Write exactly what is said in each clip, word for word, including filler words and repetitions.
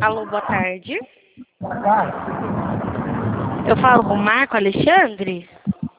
Alô, boa tarde. Boa tarde. Eu falo com o Marco Alexandre?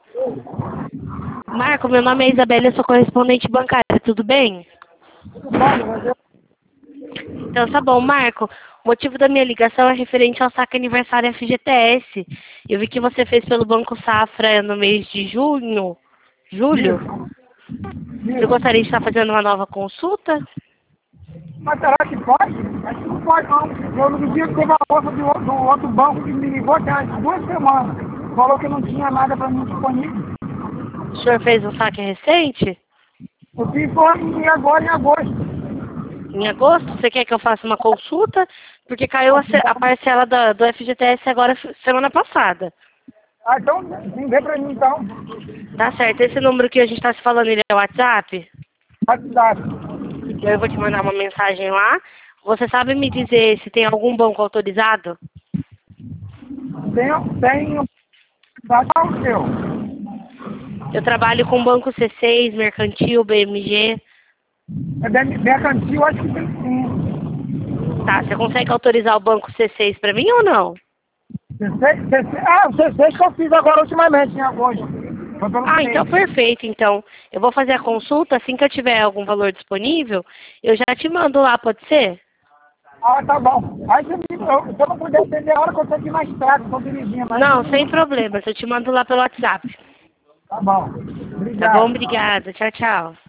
Marco, meu nome é Isabela, eu sou correspondente bancária, tudo bem? Tudo bom, mas eu... Então tá bom, Marco. O motivo da minha ligação é referente ao saque aniversário F G T S. Eu vi que você fez pelo Banco Safra no mês de junho, julho. Você gostaria de estar fazendo uma nova consulta? Mas será que pode? Acho que não pode não. Eu no dia que teve a moça do, outro- do outro banco que me ligou até as duas semanas. Falou que não tinha nada para mim disponível. O senhor fez um saque recente? Eu fiz foi em- agora em agosto. Em agosto? Você quer que eu faça uma consulta? Porque caiu a, ce- a parcela da- do F G T S agora semana passada. Ah, então vem para mim então. Tá certo. Esse número que a gente está se falando, ele é o WhatsApp? WhatsApp. Então eu vou te mandar uma mensagem lá. Você sabe me dizer se tem algum banco autorizado? Tenho, tenho. Tá o seu. Eu trabalho com banco C seis, Mercantil, B M G. É da mercantil, acho que tem sim. Tá, você consegue autorizar o banco C seis para mim ou não? C seis, C seis, ah, o C seis que eu fiz agora ultimamente, em agosto. Foi pelo Ah, mês. então perfeito. Então, eu vou fazer a consulta. Assim que eu tiver algum valor disponível, eu já te mando lá, pode ser? Ah, tá bom. Aí se eu, se eu não puder atender a hora que eu tô aqui na estrada, tô dirigindo. Mas... Não, sem problemas. Eu te mando lá pelo WhatsApp. Tá bom. Tá bom? Obrigado. Obrigada. Tchau, tchau.